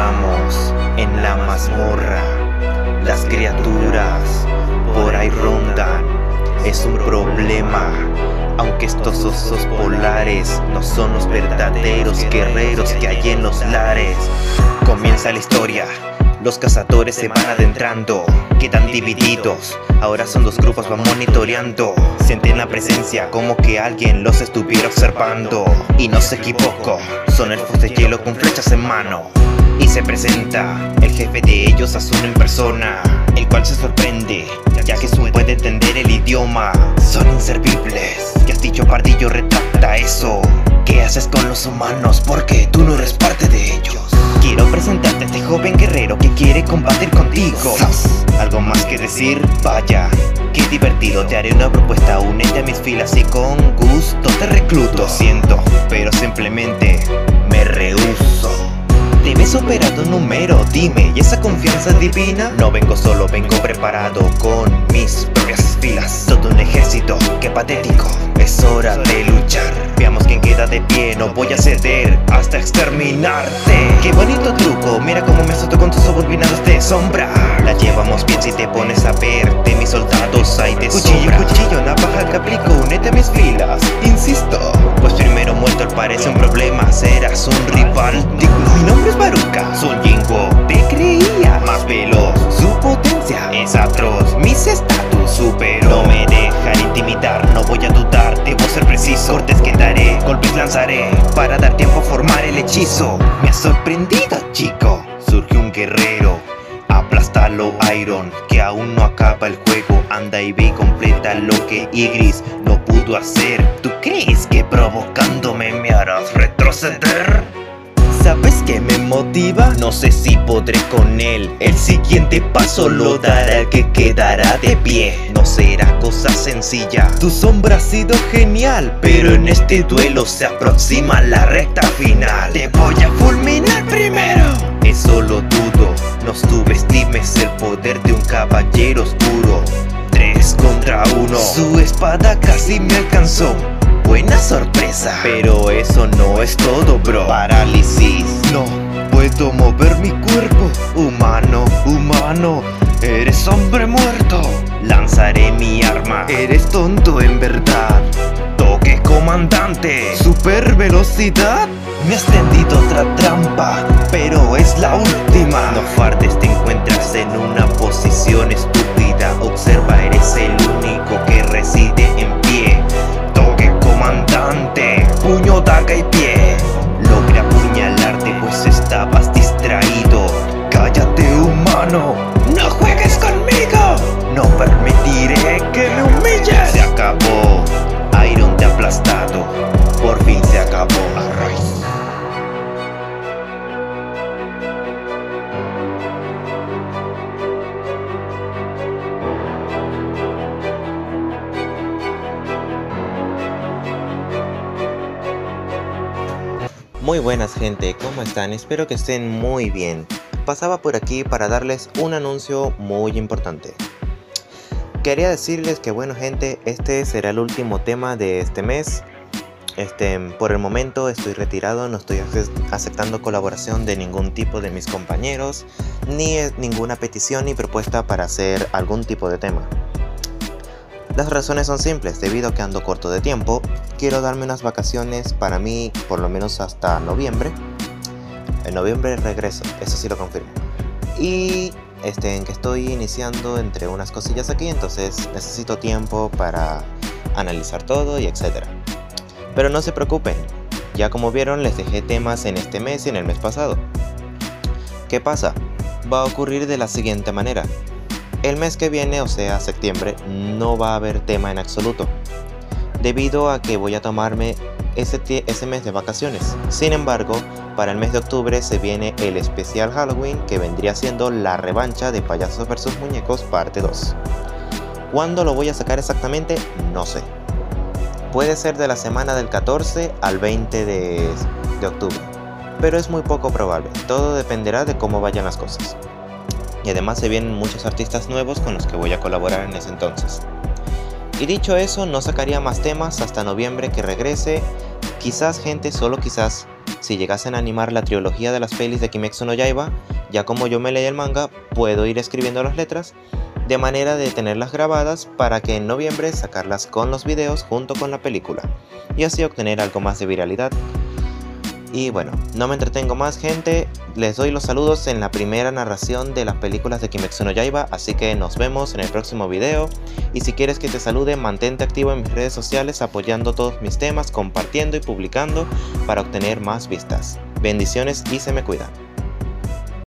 estamos en la mazmorra. Las criaturas por ahí rondan, es un problema. Aunque estos osos polares no son los verdaderos guerreros que hay en los lares. Comienza la historia, los cazadores se van adentrando, quedan divididos, ahora son dos grupos, van monitoreando. Sienten la presencia como que alguien los estuviera observando. Y no se equivoco, son elfos de hielo con flechas en mano. Y se presenta el jefe de ellos, Azul en persona, el cual se sorprende, ya que Zoom puede entender el idioma. Son inservibles, ¿qué has dicho, pardillo? Retracta eso. ¿Qué haces con los humanos? Porque tú no eres parte de ellos. Quiero presentarte a este joven guerrero que quiere combatir contigo. ¿Algo más que decir? Vaya, qué divertido, te haré una propuesta, únete a mis filas y con gusto te recluto. Lo siento, pero simplemente me rehúso. Debes superar tu número, dime, ¿y esa confianza es divina? No vengo solo, vengo preparado con mis propias filas. Todo un ejército, qué patético, es hora de luchar. Veamos quién queda de pie, no voy a ceder hasta exterminarte. Qué bonito truco, mira cómo me azoto con tus subordinados de sombra. La llevamos bien si te pones a ver, de mis soldados hay de sobra. Cuchillo, navaja que aplico, únete a mis filas, insisto. Pues primero muerto parece un problema, serás un rival digno. Mi nombre es Baruka, Sun Jingo, te creía más veloz. Su potencia es atroz, mis estatus supero. No me dejan intimidar, no voy a dudar, debo ser preciso. Cortes quedaré, golpes lanzaré, para dar tiempo a formar el hechizo. Me ha sorprendido, chico, surge un guerrero. Aplástalo, Iron, que aún no acaba el juego. Anda y ve y completa lo que Ygritte no pudo hacer. ¿Tú crees que provocándome me harás retroceder? ¿Sabes qué me motiva? No sé si podré con él. El siguiente paso lo dará el que quedará de pie. No será cosa sencilla, tu sombra ha sido genial, pero en este duelo se aproxima la recta final. Te voy a fulminar primero. Eso lo dudo, no subestimes el poder de un caballero oscuro. 3 contra 1, su espada casi me alcanzó. Buena sorpresa, pero eso no es todo, bro. Parálisis, no puedo mover mi cuerpo. Humano, humano, eres hombre muerto. Lanzaré mi arma, eres tonto en verdad. Toque comandante, super velocidad. Me has tendido otra trampa, pero es la última. No fardes, te encuentras en una posición estúpida. Observa, eres el único que reside en pie. Toque comandante, puño, daga y pie. Logré apuñalarte pues estabas distraído. Cállate, humano, no juegues conmigo. No permitiré que me humilles. Se acabó, Iron te ha aplastado. Por fin se acabó. Muy buenas gente, ¿cómo están? Espero que estén muy bien. Pasaba por aquí para darles un anuncio muy importante. Quería decirles que bueno gente, este será el último tema de este mes. Por el momento estoy retirado, no estoy aceptando colaboración de ningún tipo de mis compañeros, ni ninguna petición ni propuesta para hacer algún tipo de tema. Las razones son simples, debido a que ando corto de tiempo, quiero darme unas vacaciones para mí, por lo menos hasta noviembre. En noviembre regreso, eso sí lo confirmo. Y en que estoy iniciando entre unas cosillas aquí, entonces necesito tiempo para analizar todo y etcétera. Pero no se preocupen, ya como vieron les dejé temas en este mes y en el mes pasado. ¿Qué pasa? Va a ocurrir de la siguiente manera. El mes que viene, o sea septiembre, no va a haber tema en absoluto, debido a que voy a tomarme ese mes de vacaciones. Sin embargo, para el mes de octubre se viene el especial Halloween, que vendría siendo la revancha de Payasos vs Muñecos parte 2. ¿Cuándo lo voy a sacar exactamente? No sé. Puede ser de la semana del 14 al 20 de octubre, pero es muy poco probable, todo dependerá de cómo vayan las cosas. Y además se vienen muchos artistas nuevos con los que voy a colaborar en ese entonces. Y dicho eso, no sacaría más temas hasta noviembre que regrese. Quizás gente, solo quizás, si llegasen a animar la trilogía de las pelis de Kimetsu no Yaiba, ya como yo me leí el manga, puedo ir escribiendo las letras, de manera de tenerlas grabadas para que en noviembre sacarlas con los videos junto con la película, y así obtener algo más de viralidad. Y bueno, no me entretengo más, gente, les doy los saludos en la primera narración de las películas de Kimetsu no Yaiba, así que nos vemos en el próximo video, y si quieres que te salude, mantente activo en mis redes sociales apoyando todos mis temas, compartiendo y publicando para obtener más vistas. Bendiciones y se me cuidan.